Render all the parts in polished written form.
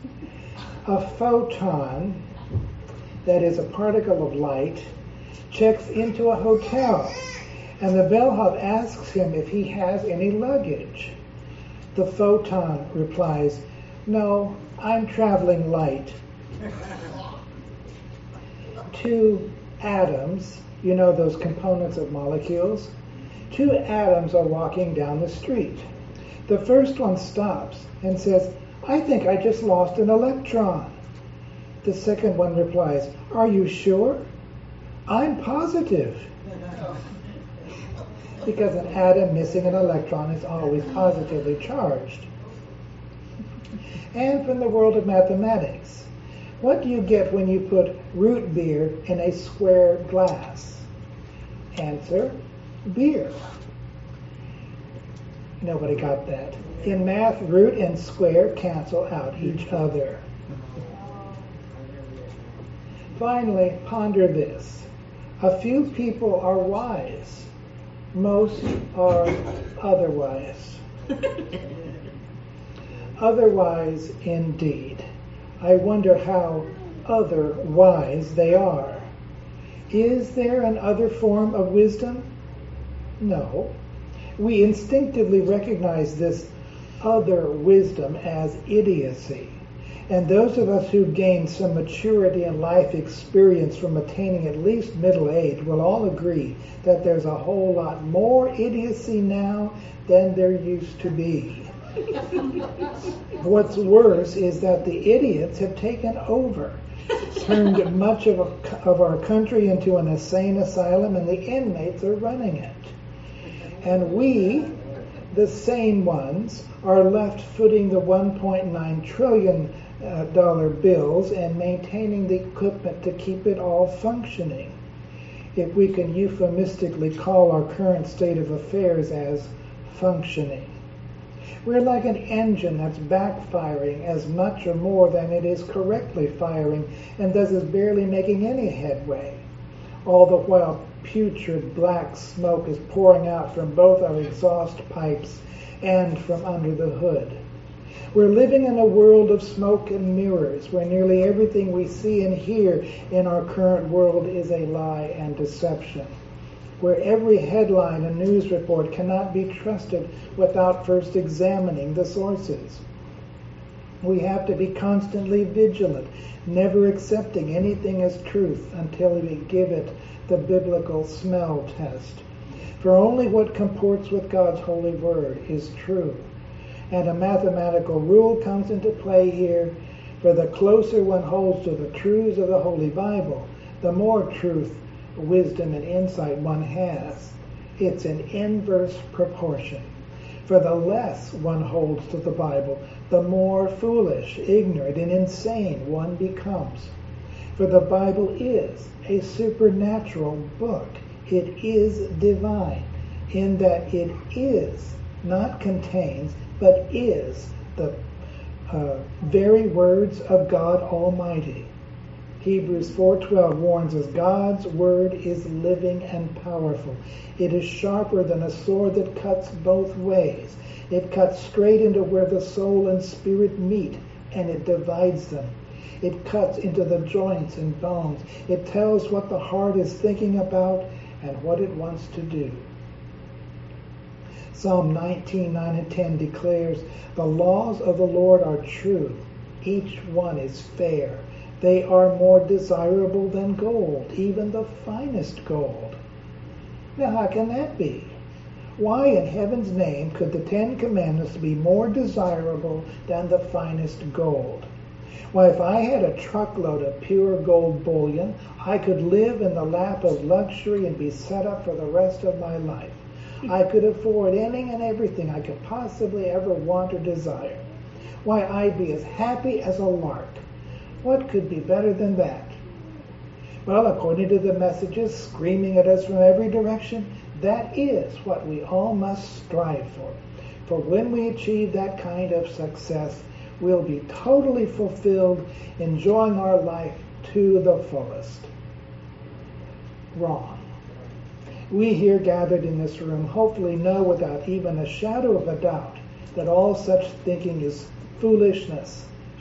A photon, that is a particle of light, checks into a hotel, and the bellhop asks him if he has any luggage. The photon replies, "No, I'm traveling light." Two atoms, you know those components of molecules? Two atoms are walking down the street. The first one stops and says, "I think I just lost an electron." The second one replies, "Are you sure?" "I'm positive." Because an atom missing an electron is always positively charged. And from the world of mathematics, what do you get when you put root beer in a square glass? Answer, beer. Nobody got that. In math, root and square cancel out each other. Finally, ponder this. A few people are wise. Most are otherwise. Otherwise indeed. I wonder how otherwise they are. Is there an other form of wisdom? No. We instinctively recognize this other wisdom as idiocy. And those of us who gain some maturity and life experience from attaining at least middle age will all agree that there's a whole lot more idiocy now than there used to be. What's worse is that the idiots have taken over, turned much of our country into an insane asylum, and the inmates are running it. And we, the sane ones, are left footing the $1.9 trillion bills and maintaining the equipment to keep it all functioning. If we can euphemistically call our current state of affairs as functioning. We're like an engine that's backfiring as much or more than it is correctly firing, and thus is barely making any headway. All the while putrid black smoke is pouring out from both our exhaust pipes and from under the hood. We're living in a world of smoke and mirrors, where nearly everything we see and hear in our current world is a lie and deception, where every headline and news report cannot be trusted without first examining the sources. We have to be constantly vigilant, never accepting anything as truth until we give it the biblical smell test. For only what comports with God's holy word is true. And a mathematical rule comes into play here, for the closer one holds to the truths of the Holy Bible, the more truth, wisdom, and insight one has. It's an inverse proportion. For the less one holds to the Bible, the more foolish, ignorant, and insane one becomes. For the Bible is a supernatural book. It is divine, in that it is, not contains, but is the very words of God Almighty. Hebrews 4:12 warns us, God's word is living and powerful. It is sharper than a sword that cuts both ways. It cuts straight into where the soul and spirit meet, and it divides them. It cuts into the joints and bones. It tells what the heart is thinking about and what it wants to do. Psalm 19:9 and 10 declares, the laws of the Lord are true. Each one is fair. They are more desirable than gold, even the finest gold. Now, how can that be? Why in heaven's name could the Ten Commandments be more desirable than the finest gold? Why, if I had a truckload of pure gold bullion, I could live in the lap of luxury and be set up for the rest of my life. I could afford any and everything I could possibly ever want or desire. Why, I'd be as happy as a lark. What could be better than that? Well, according to the messages screaming at us from every direction, that is what we all must strive for. For when we achieve that kind of success, we'll be totally fulfilled, enjoying our life to the fullest. Wrong. We here gathered in this room hopefully know without even a shadow of a doubt that all such thinking is foolishness,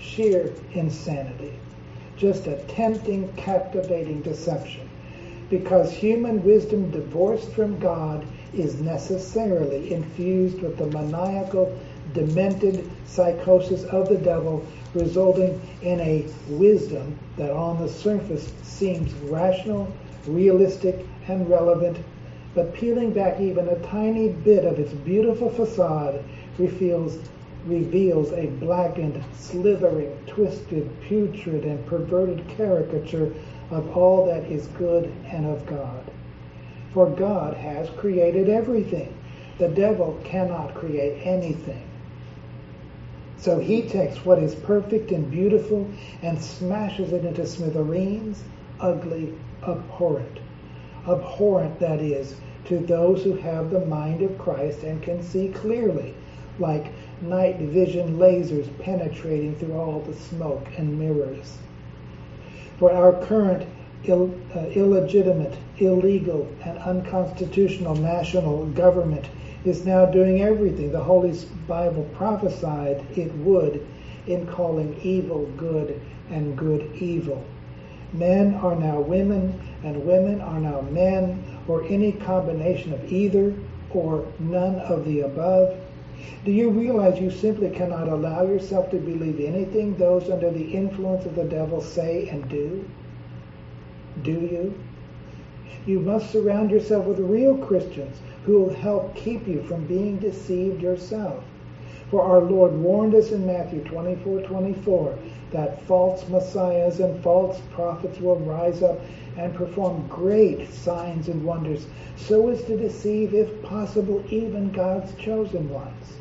sheer insanity. Just a tempting, captivating deception. Because human wisdom divorced from God is necessarily infused with the maniacal, demented psychosis of the devil, resulting in a wisdom that on the surface seems rational, realistic, and relevant, but peeling back even a tiny bit of its beautiful facade reveals a blackened, slithering, twisted, putrid, and perverted caricature of all that is good and of God. For God has created everything. The devil cannot create anything. So he takes what is perfect and beautiful and smashes it into smithereens, ugly, abhorrent. Abhorrent, that is, to those who have the mind of Christ and can see clearly, like night vision lasers penetrating through all the smoke and mirrors. For our current illegitimate, illegal, and unconstitutional national government is now doing everything the Holy Bible prophesied it would in calling evil good and good evil. Men are now women, and women are now men, or any combination of either or none of the above. Do you realize you simply cannot allow yourself to believe anything those under the influence of the devil say and do? Do you? You must surround yourself with real Christians who will help keep you from being deceived yourself. For our Lord warned us in Matthew 24:24 that false messiahs and false prophets will rise up and perform great signs and wonders so as to deceive, if possible, even God's chosen ones.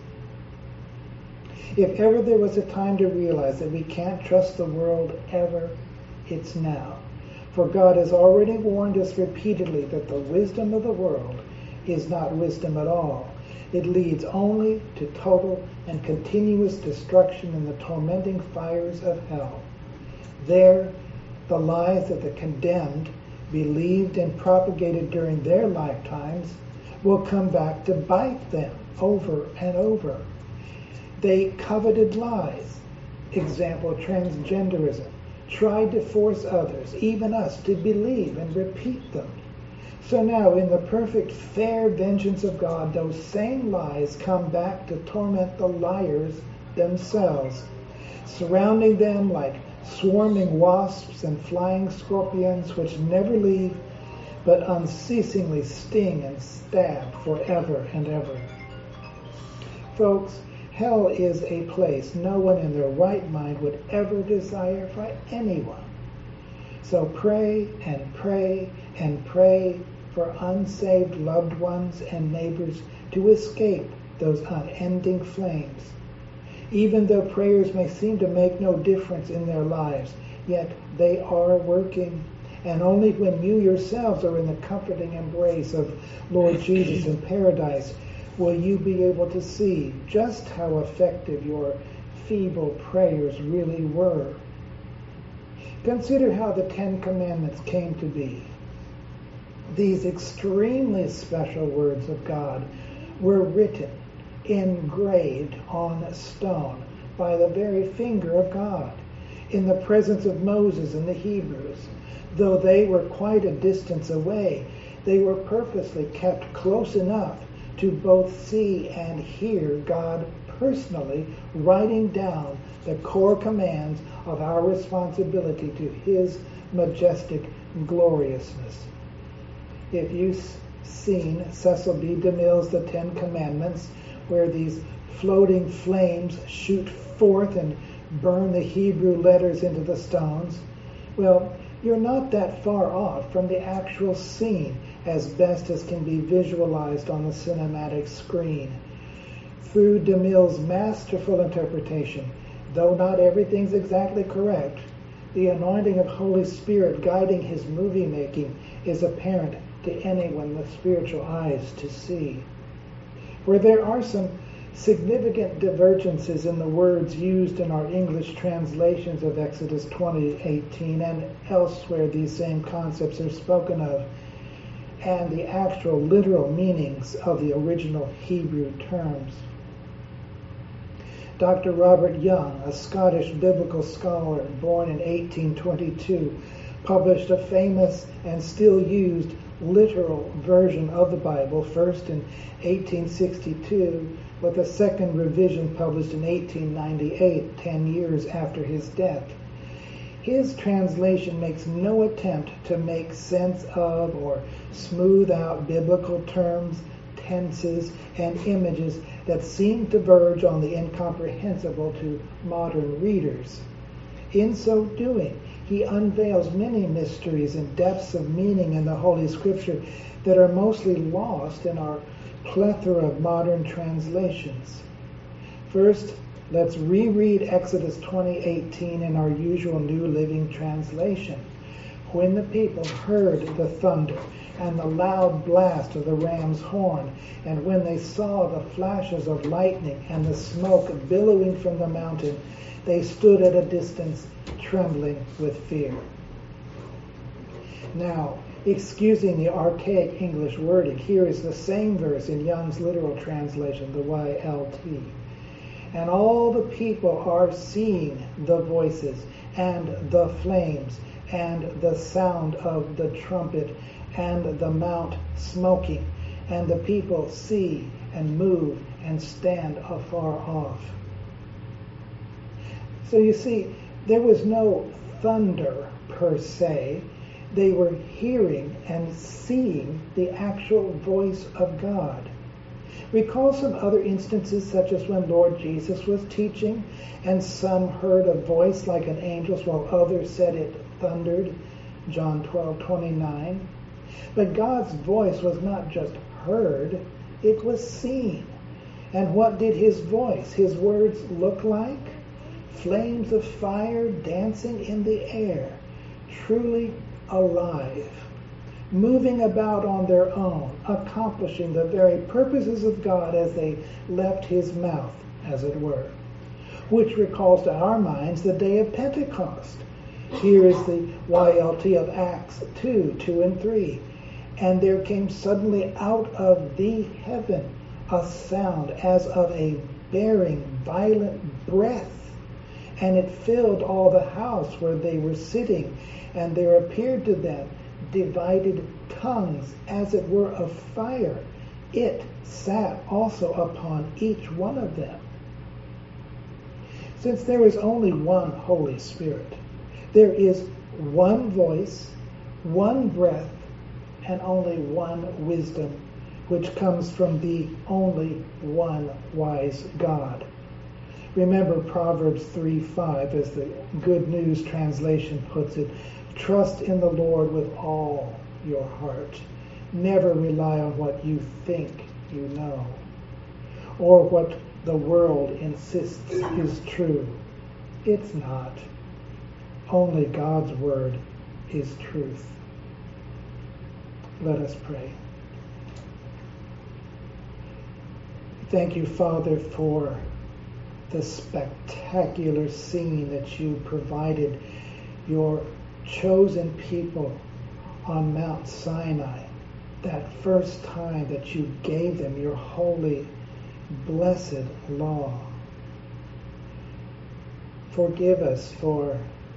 If ever there was a time to realize that we can't trust the world ever, it's now. For God has already warned us repeatedly that the wisdom of the world is not wisdom at all. It leads only to total and continuous destruction in the tormenting fires of hell. There, the lies that the condemned believed and propagated during their lifetimes will come back to bite them over and over. They coveted lies, example transgenderism, tried to force others, even us, to believe and repeat them. So now, in the perfect, fair vengeance of God, those same lies come back to torment the liars themselves, surrounding them like swarming wasps and flying scorpions which never leave, but unceasingly sting and stab forever and ever. Folks, hell is a place no one in their right mind would ever desire for anyone. So pray and pray and pray for unsaved loved ones and neighbors to escape those unending flames. Even though prayers may seem to make no difference in their lives, yet they are working. And only when you yourselves are in the comforting embrace of Lord Jesus in paradise will you be able to see just how effective your feeble prayers really were. Consider how the Ten Commandments came to be. These extremely special words of God were written, engraved on stone by the very finger of God in the presence of Moses and the Hebrews. Though they were quite a distance away, they were purposely kept close enough to both see and hear God personally writing down the core commands of our responsibility to His majestic gloriousness. If you've seen Cecil B. DeMille's The Ten Commandments, where these floating flames shoot forth and burn the Hebrew letters into the stones, well, you're not that far off from the actual scene as best as can be visualized on the cinematic screen. Through DeMille's masterful interpretation, though not everything's exactly correct, the anointing of Holy Spirit guiding his movie making is apparent to anyone with spiritual eyes to see. For there are some significant divergences in the words used in our English translations of Exodus 20:18, and elsewhere these same concepts are spoken of, and the actual literal meanings of the original Hebrew terms. Dr. Robert Young, a Scottish biblical scholar born in 1822, published a famous and still used literal version of the Bible, first in 1862, with a second revision published in 1898, 10 years after his death. His translation makes no attempt to make sense of or smooth out biblical terms, tenses, and images that seem to verge on the incomprehensible to modern readers. In so doing, he unveils many mysteries and depths of meaning in the Holy Scripture that are mostly lost in our plethora of modern translations. First, let's reread Exodus 20:18 in our usual New Living Translation. When the people heard the thunder and the loud blast of the ram's horn, and when they saw the flashes of lightning and the smoke billowing from the mountain, they stood at a distance, trembling with fear. Now, excusing the archaic English wording, here is the same verse in Young's literal translation, the YLT. And all the people are seeing the voices and the flames and the sound of the trumpet and the mount smoking, and the people see and move and stand afar off. So you see, there was no thunder per se. They were hearing and seeing the actual voice of God. Recall some other instances, such as when Lord Jesus was teaching, and some heard a voice like an angel's, while others said it thundered, John 12:29. But God's voice was not just heard, it was seen. And what did his voice, his words look like? Flames of fire dancing in the air, truly alive, moving about on their own, accomplishing the very purposes of God as they left his mouth, as it were. Which recalls to our minds the day of Pentecost. Here is the YLT of Acts 2 and 3. And there came suddenly out of the heaven a sound as of a bearing violent breath, and it filled all the house where they were sitting, and there appeared to them divided tongues, as it were of fire. It sat also upon each one of them. Since there is only one Holy Spirit, there is one voice, one breath, and only one wisdom, which comes from the only one wise God. Remember Proverbs 3:5, as the Good News translation puts it, trust in the Lord with all your heart. Never rely on what you think you know, or what the world insists is true. It's not. Only God's word is truth. Let us pray. Thank you, Father, for the spectacular scene that you provided your chosen people on Mount Sinai, that first time that you gave them your holy, blessed law. Forgive us for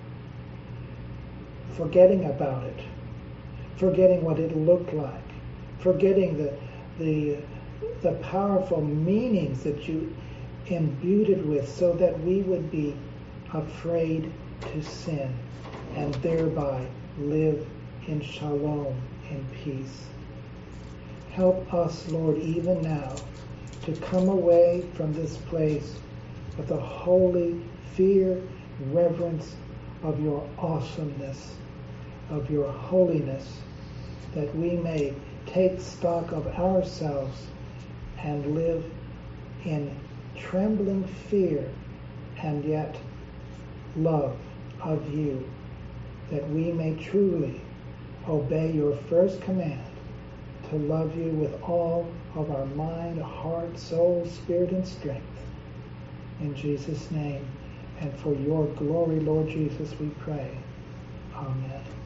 forgetting about it, forgetting what it looked like, forgetting the powerful meanings that you imbued it with, so that we would be afraid to sin and thereby live in shalom, in peace. Help us, Lord, even now to come away from this place with a holy fear, reverence of your awesomeness, of your holiness, that we may take stock of ourselves and live in trembling fear and yet love of you, that we may truly obey your first command to love you with all of our mind, heart, soul, spirit, and strength. In Jesus' name, and for your glory, Lord Jesus, we pray. Amen.